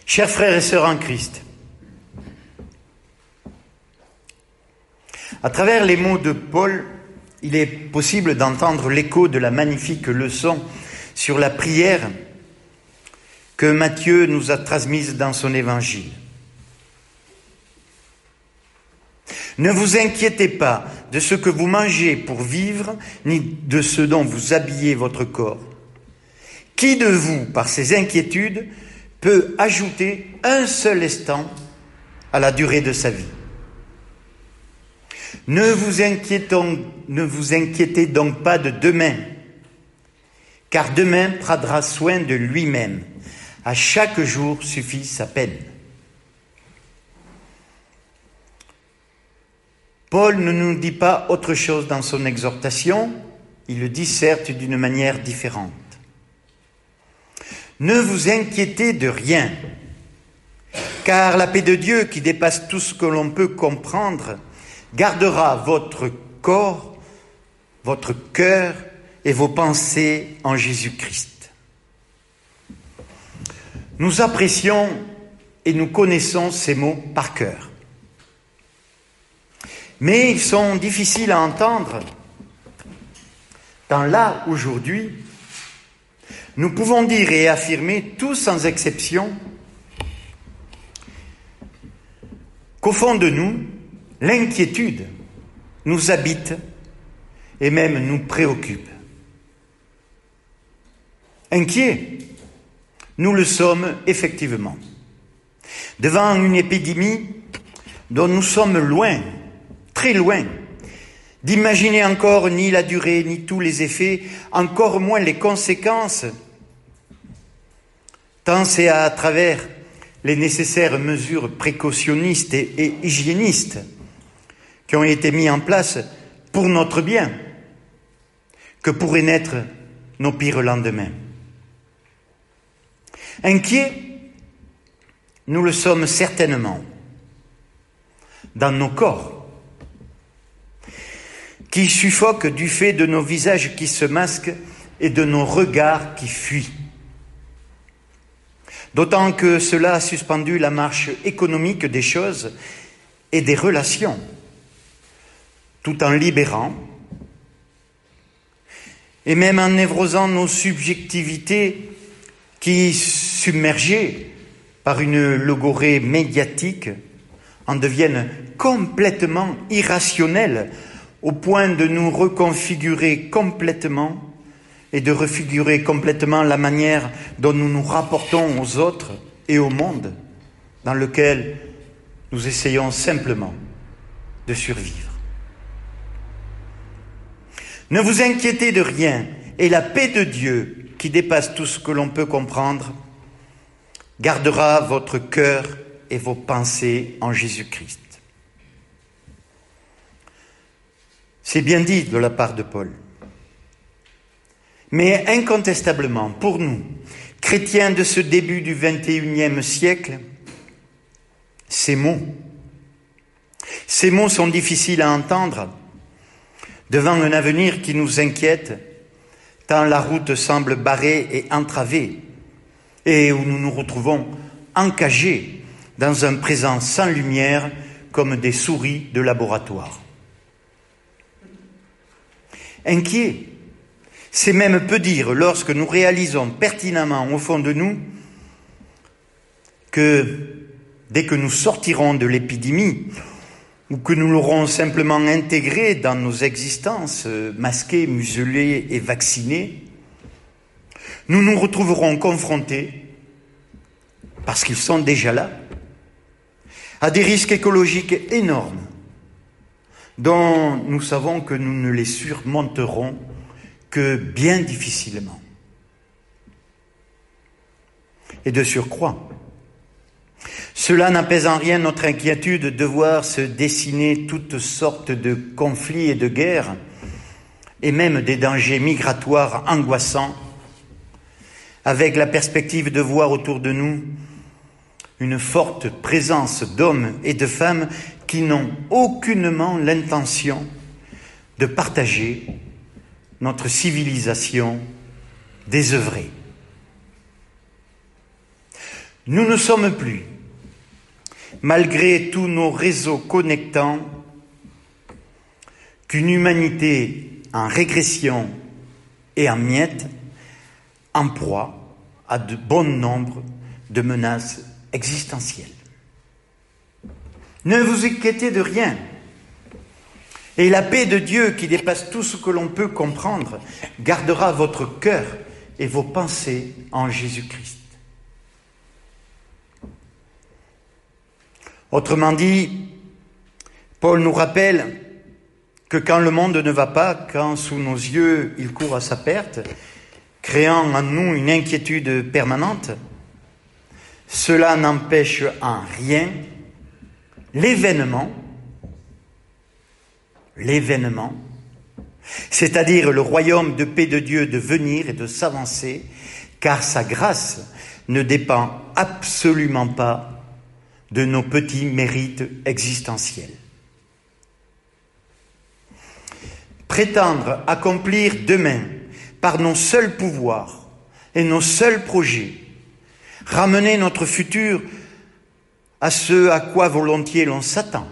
Chers frères et sœurs en Christ, à travers les mots de Paul, il est possible d'entendre l'écho de la magnifique leçon sur la prière que Matthieu nous a transmise dans son évangile. Ne vous inquiétez pas de ce que vous mangez pour vivre, ni de ce dont vous habillez votre corps. Qui de vous, par ses inquiétudes, peut ajouter un seul instant à la durée de sa vie? Ne vous inquiétez donc pas de demain, car demain prendra soin de lui-même. À chaque jour suffit sa peine. Paul ne nous dit pas autre chose dans son exhortation, il le dit certes d'une manière différente. Ne vous inquiétez de rien, car la paix de Dieu, qui dépasse tout ce que l'on peut comprendre, gardera votre corps, votre cœur et vos pensées en Jésus-Christ. Nous apprécions et nous connaissons ces mots par cœur. Mais ils sont difficiles à entendre, tant là, aujourd'hui, nous pouvons dire et affirmer, tous sans exception, qu'au fond de nous, l'inquiétude nous habite et même nous préoccupe. Inquiets, nous le sommes effectivement. Devant une épidémie dont nous sommes loin, très loin, d'imaginer encore ni la durée, ni tous les effets, encore moins les conséquences, tant c'est à travers les nécessaires mesures précautionnistes et hygiénistes qui ont été mises en place pour notre bien que pourraient naître nos pires lendemains. Inquiets, nous le sommes certainement dans nos corps, qui suffoquent du fait de nos visages qui se masquent et de nos regards qui fuient. D'autant que cela a suspendu la marche économique des choses et des relations, tout en libérant et même en névrosant nos subjectivités qui, submergées par une logorrhée médiatique, en deviennent complètement irrationnelles au point de nous reconfigurer complètement et de refigurer complètement la manière dont nous nous rapportons aux autres et au monde dans lequel nous essayons simplement de survivre. Ne vous inquiétez de rien, et la paix de Dieu, qui dépasse tout ce que l'on peut comprendre, gardera votre cœur et vos pensées en Jésus-Christ. C'est bien dit de la part de Paul. Mais incontestablement, pour nous, chrétiens de ce début du XXIe siècle, ces mots sont difficiles à entendre devant un avenir qui nous inquiète, tant la route semble barrée et entravée, et où nous nous retrouvons encagés dans un présent sans lumière comme des souris de laboratoire. Inquiets, c'est même peu dire lorsque nous réalisons pertinemment au fond de nous que dès que nous sortirons de l'épidémie ou que nous l'aurons simplement intégrée dans nos existences, masquées, muselées et vaccinées, nous nous retrouverons confrontés, parce qu'ils sont déjà là, à des risques écologiques énormes dont nous savons que nous ne les surmonterons que bien difficilement. Et de surcroît, cela n'apaise en rien notre inquiétude de voir se dessiner toutes sortes de conflits et de guerres, et même des dangers migratoires angoissants, avec la perspective de voir autour de nous une forte présence d'hommes et de femmes qui n'ont aucunement l'intention de partager notre civilisation désœuvrée. Nous ne sommes plus, malgré tous nos réseaux connectants, qu'une humanité en régression et en miettes, en proie à de bon nombre de menaces existentielles. Ne vous inquiétez de rien. Et la paix de Dieu, qui dépasse tout ce que l'on peut comprendre, gardera votre cœur et vos pensées en Jésus-Christ. Autrement dit, Paul nous rappelle que quand le monde ne va pas, quand sous nos yeux il court à sa perte, créant en nous une inquiétude permanente, cela n'empêche en rien l'événement, c'est-à-dire le royaume de paix de Dieu de venir et de s'avancer, car sa grâce ne dépend absolument pas de nos petits mérites existentiels. Prétendre accomplir demain, par nos seuls pouvoirs et nos seuls projets, ramener notre futur à ce à quoi volontiers l'on s'attend,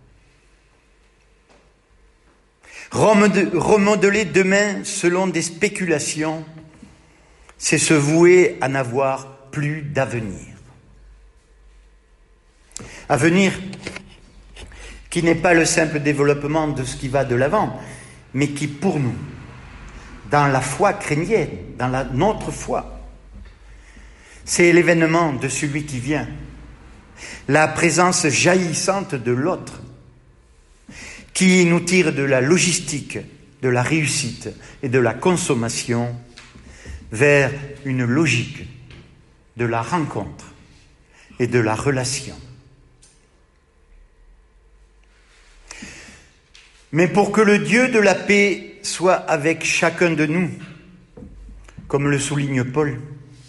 remodeler demain selon des spéculations, c'est se vouer à n'avoir plus d'avenir. Avenir qui n'est pas le simple développement de ce qui va de l'avant, mais qui pour nous, dans la foi chrétienne, dans notre foi, c'est l'événement de celui qui vient, la présence jaillissante de l'autre, qui nous tire de la logistique, de la réussite et de la consommation vers une logique de la rencontre et de la relation. Mais pour que le Dieu de la paix soit avec chacun de nous, comme le souligne Paul,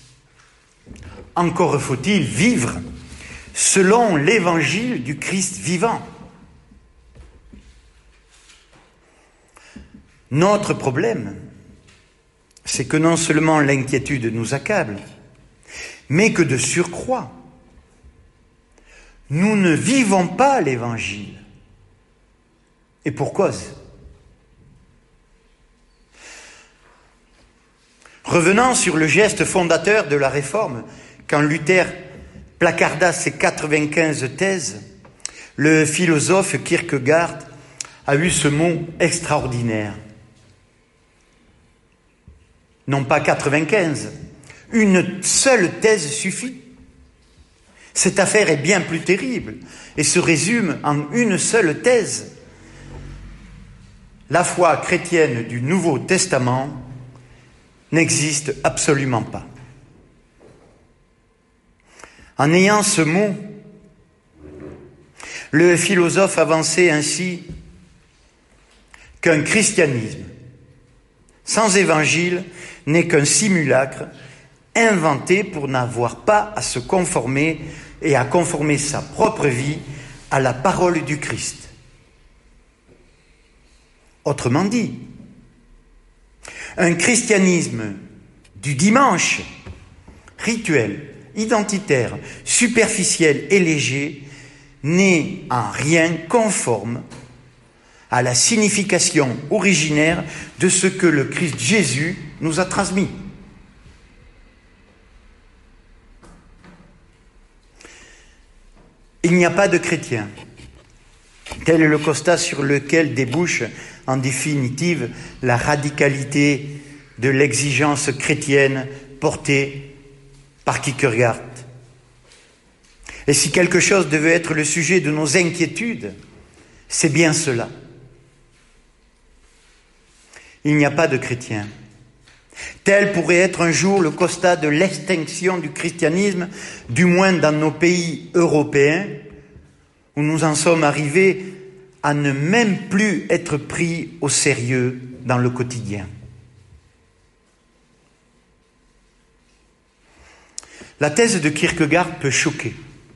encore faut-il vivre selon l'évangile du Christ vivant. Notre problème, c'est que non seulement l'inquiétude nous accable, mais que de surcroît, nous ne vivons pas l'évangile. Et pour cause. Revenant sur le geste fondateur de la Réforme, quand Luther placarda ses 95 thèses, le philosophe Kierkegaard a eu ce mot extraordinaire. Non pas 95, une seule thèse suffit. Cette affaire est bien plus terrible et se résume en une seule thèse. La foi chrétienne du Nouveau Testament n'existe absolument pas. En ayant ce mot, le philosophe avançait ainsi qu'un christianisme sans évangile n'est qu'un simulacre inventé pour n'avoir pas à se conformer et à conformer sa propre vie à la parole du Christ. Autrement dit, un christianisme du dimanche, rituel, identitaire, superficiel et léger, n'est en rien conforme à la signification originaire de ce que le Christ Jésus nous a transmis. Il n'y a pas de chrétien. Tel est le constat sur lequel débouche en définitive la radicalité de l'exigence chrétienne portée par Kierkegaard. Et si quelque chose devait être le sujet de nos inquiétudes, c'est bien cela. Il n'y a pas de chrétien. Tel pourrait être un jour le constat de l'extinction du christianisme, du moins dans nos pays européens, où nous en sommes arrivés à ne même plus être pris au sérieux dans le quotidien. La thèse de Kierkegaard peut choquer,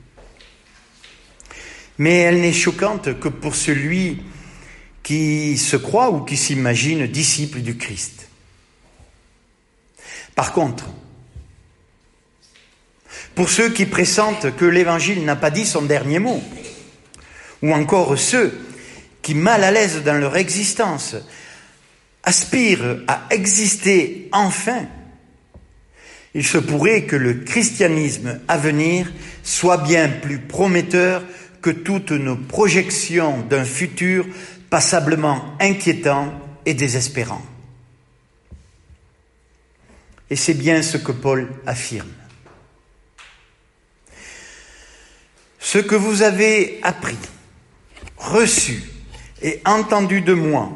mais elle n'est choquante que pour celui qui se croit ou qui s'imagine disciple du Christ. Par contre, pour ceux qui pressentent que l'Évangile n'a pas dit son dernier mot, ou encore ceux qui, mal à l'aise dans leur existence, aspirent à exister enfin. Il se pourrait que le christianisme à venir soit bien plus prometteur que toutes nos projections d'un futur passablement inquiétant et désespérant. Et c'est bien ce que Paul affirme. Ce que vous avez appris, reçu et entendu de moi,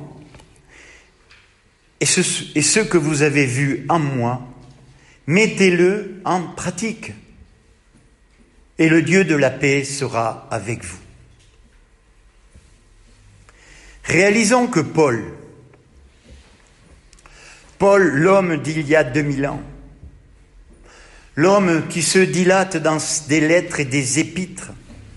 et ce que vous avez vu en moi, mettez-le en pratique. Et le Dieu de la paix sera avec vous. Réalisons que Paul, l'homme d'il y a 2000 ans, l'homme qui se dilate dans des lettres et des épîtres,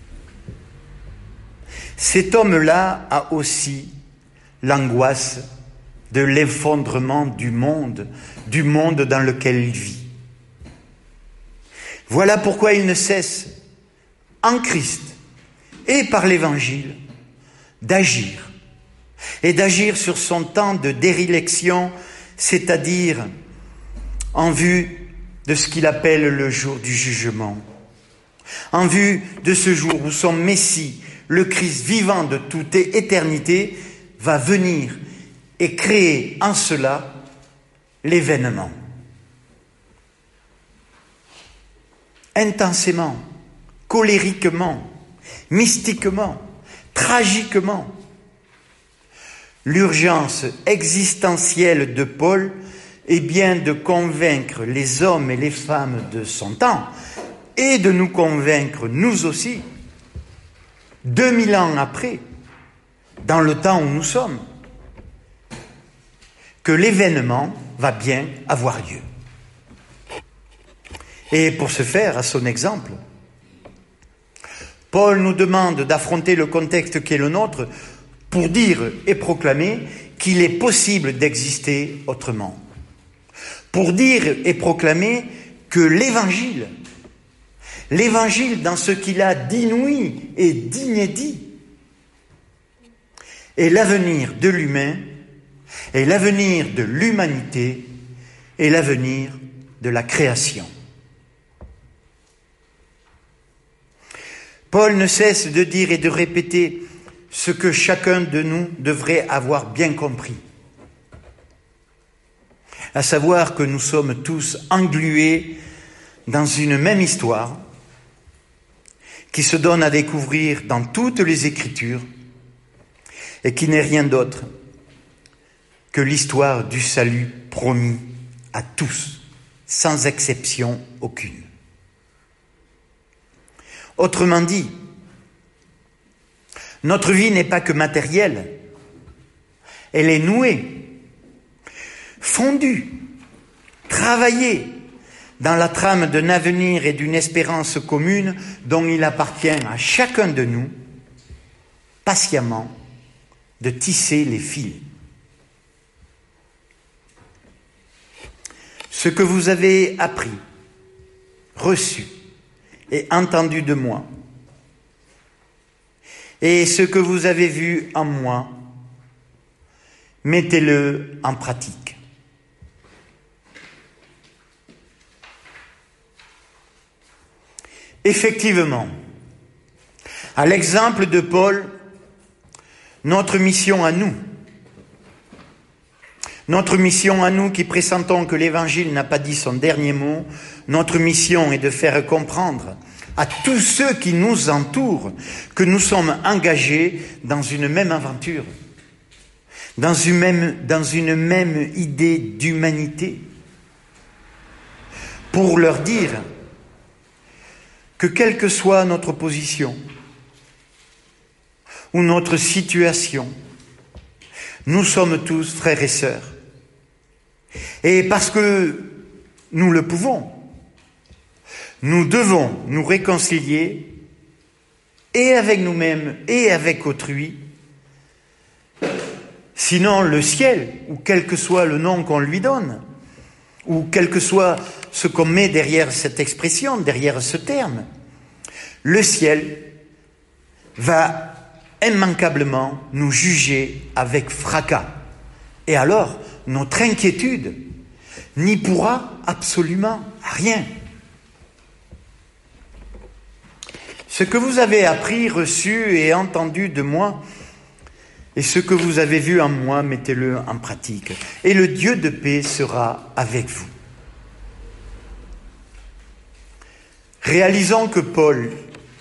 cet homme-là a aussi l'angoisse de l'effondrement du monde dans lequel il vit. Voilà pourquoi il ne cesse, en Christ et par l'Évangile, d'agir. Et d'agir sur son temps de déréliction, c'est-à-dire en vue de ce qu'il appelle le jour du jugement. En vue de ce jour où son Messie, le Christ vivant de toute éternité, va venir et créer en cela l'événement. Intensément, colériquement, mystiquement, tragiquement. L'urgence existentielle de Paul est bien de convaincre les hommes et les femmes de son temps et de nous convaincre, nous aussi, 2000 ans après, dans le temps où nous sommes, que l'événement va bien avoir lieu. Et pour ce faire, à son exemple, Paul nous demande d'affronter le contexte qui est le nôtre pour dire et proclamer qu'il est possible d'exister autrement. Pour dire et proclamer que l'Évangile dans ce qu'il a d'inouï et d'inédit, est l'avenir de l'humain, est l'avenir de l'humanité, est l'avenir de la création. Paul ne cesse de dire et de répéter ce que chacun de nous devrait avoir bien compris, à savoir que nous sommes tous englués dans une même histoire qui se donne à découvrir dans toutes les Écritures et qui n'est rien d'autre que l'histoire du salut promis à tous, sans exception aucune. Autrement dit, notre vie n'est pas que matérielle, elle est nouée, fondue, travaillée dans la trame d'un avenir et d'une espérance commune dont il appartient à chacun de nous, patiemment, de tisser les fils. Ce que vous avez appris, reçu et entendu de moi, et ce que vous avez vu en moi, mettez-le en pratique. Effectivement, à l'exemple de Paul, notre mission à nous qui pressentons que l'Évangile n'a pas dit son dernier mot, notre mission est de faire comprendre à tous ceux qui nous entourent que nous sommes engagés dans une même aventure, dans une même idée d'humanité, pour leur dire que quelle que soit notre position ou notre situation, nous sommes tous frères et sœurs. Et parce que nous le pouvons, nous devons nous réconcilier et avec nous-mêmes et avec autrui. Sinon, le ciel, ou quel que soit le nom qu'on lui donne, ou quel que soit ce qu'on met derrière cette expression, derrière ce terme, le ciel va immanquablement nous juger avec fracas. Et alors, notre inquiétude n'y pourra absolument rien. Ce que vous avez appris, reçu et entendu de moi, et ce que vous avez vu en moi, mettez-le en pratique. Et le Dieu de paix sera avec vous. Réalisons que Paul,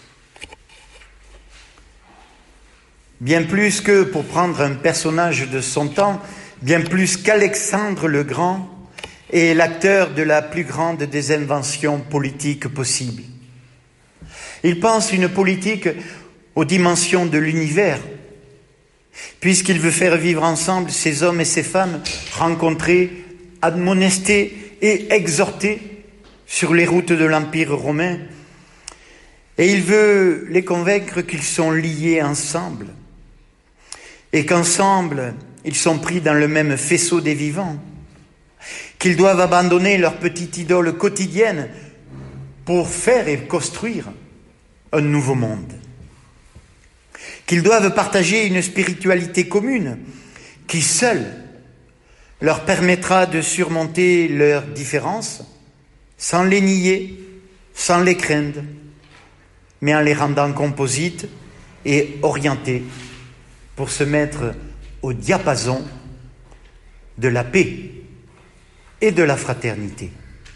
bien plus que, pour prendre un personnage de son temps, bien plus qu'Alexandre le Grand, est l'acteur de la plus grande des inventions politiques possibles. Il pense une politique aux dimensions de l'univers, puisqu'il veut faire vivre ensemble ces hommes et ces femmes rencontrés, admonestés et exhortés sur les routes de l'Empire romain. Et il veut les convaincre qu'ils sont liés ensemble et qu'ensemble, ils sont pris dans le même faisceau des vivants, qu'ils doivent abandonner leur petite idole quotidienne pour faire et construire un nouveau monde, qu'ils doivent partager une spiritualité commune qui seule leur permettra de surmonter leurs différences sans les nier, sans les craindre, mais en les rendant composites et orientés pour se mettre au diapason de la paix et de la fraternité.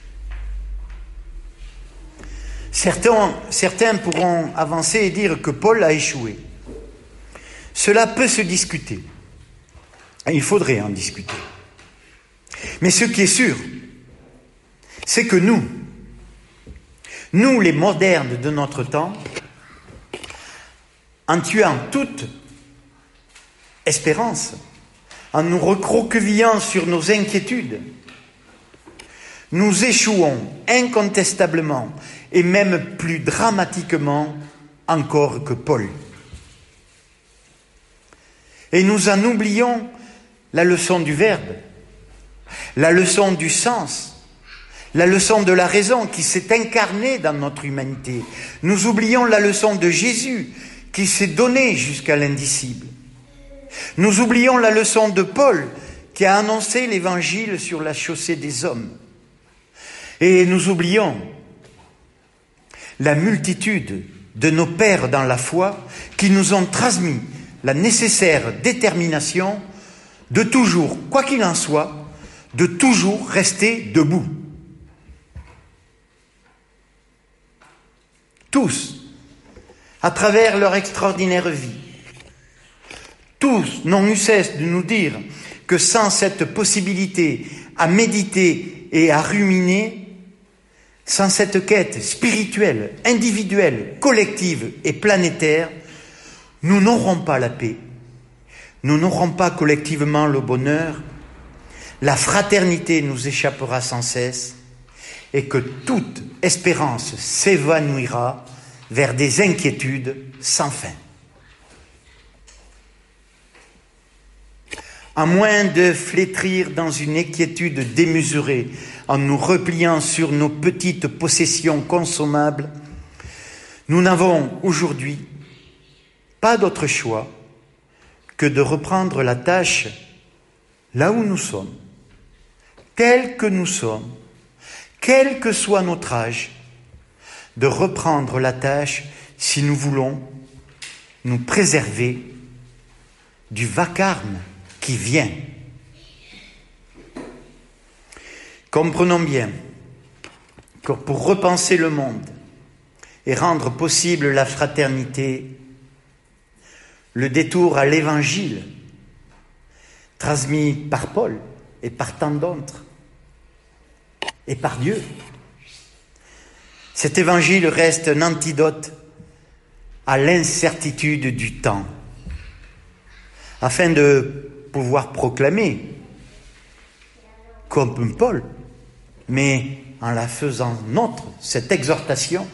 Certains pourront avancer et dire que Paul a échoué. Cela peut se discuter. Il faudrait en discuter. Mais ce qui est sûr, c'est que nous les modernes de notre temps, en tuant toute espérance, en nous recroquevillant sur nos inquiétudes, nous échouons incontestablement et même plus dramatiquement encore que Paul. Et nous en oublions la leçon du verbe, la leçon du sens, la leçon de la raison qui s'est incarnée dans notre humanité. Nous oublions la leçon de Jésus qui s'est donné jusqu'à l'indicible. Nous oublions la leçon de Paul qui a annoncé l'évangile sur la chaussée des hommes. Et nous oublions la multitude de nos pères dans la foi qui nous ont transmis la nécessaire détermination de toujours, quoi qu'il en soit, de toujours rester debout. Tous, à travers leur extraordinaire vie, tous n'ont eu cesse de nous dire que sans cette possibilité à méditer et à ruminer, sans cette quête spirituelle, individuelle, collective et planétaire, nous n'aurons pas la paix, nous n'aurons pas collectivement le bonheur, la fraternité nous échappera sans cesse et que toute espérance s'évanouira vers des inquiétudes sans fin. À moins de flétrir dans une inquiétude démesurée en nous repliant sur nos petites possessions consommables, nous n'avons aujourd'hui pas d'autre choix que de reprendre la tâche là où nous sommes, tels que nous sommes, quel que soit notre âge, de reprendre la tâche si nous voulons nous préserver du vacarme qui vient. Comprenons bien que pour repenser le monde et rendre possible la fraternité, le détour à l'évangile, transmis par Paul et par tant d'autres, et par Dieu, cet évangile reste un antidote à l'incertitude du temps, afin de pouvoir proclamer, comme Paul, mais en la faisant nôtre, cette exhortation.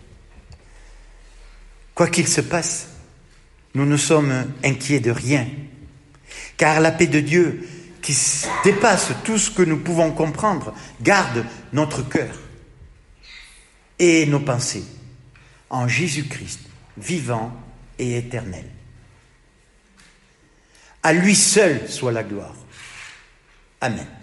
Quoi qu'il se passe, nous ne sommes inquiets de rien, car la paix de Dieu, qui dépasse tout ce que nous pouvons comprendre, garde notre cœur et nos pensées en Jésus-Christ, vivant et éternel. À lui seul soit la gloire. Amen.